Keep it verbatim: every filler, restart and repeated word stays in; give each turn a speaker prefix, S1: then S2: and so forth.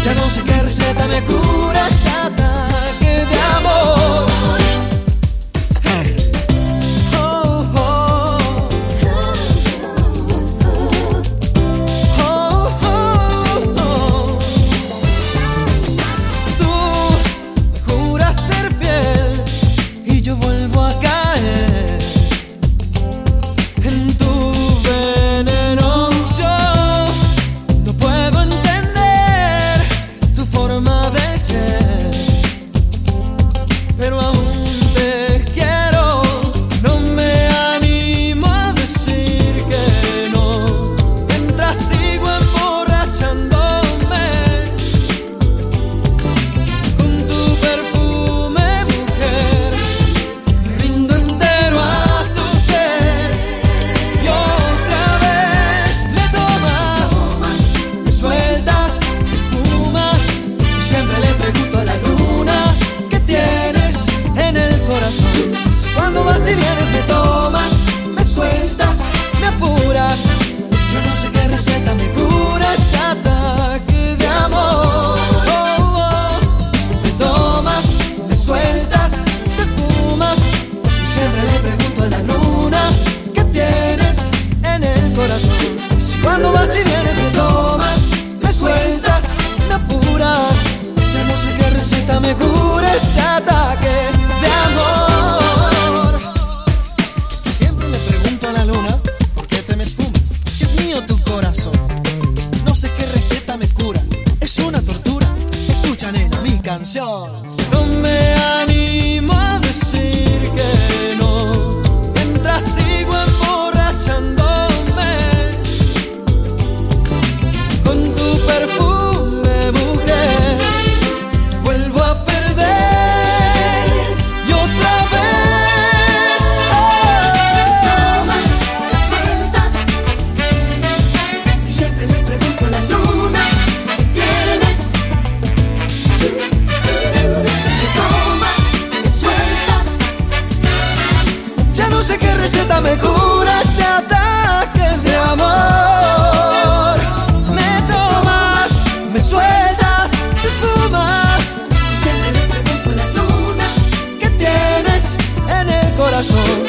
S1: Ya no sé qué receta me cura este ataque de amor. Cuando vas y vienes me tomas, me sueltas, me apuras. Yo no sé qué receta me cura este ataque de amor. Oh, oh. Me tomas, me sueltas, te esfumas. Y siempre le pregunto a la luna ¿qué tienes en el corazón? Si cuando vas y vienes me tomas, me sueltas, me apuras. Ya no sé qué receta me cura este ataque de amor. No sé qué receta me cura, es una tortura. Escucha, nena, mi canción. No me animo a decir que no, mientras sigo emborrachándome con tu perfume, mujer. Vuelvo a perder y otra vez. Oh.
S2: Me sueltas, siempre le pregunto a la luna ¿qué tienes? Me tomas, me sueltas.
S1: Ya no sé qué receta me cura este ataque de amor. Me tomas, me sueltas, te esfumas.
S2: Siempre le pregunto a la luna
S1: ¿Qué tienes en el corazón?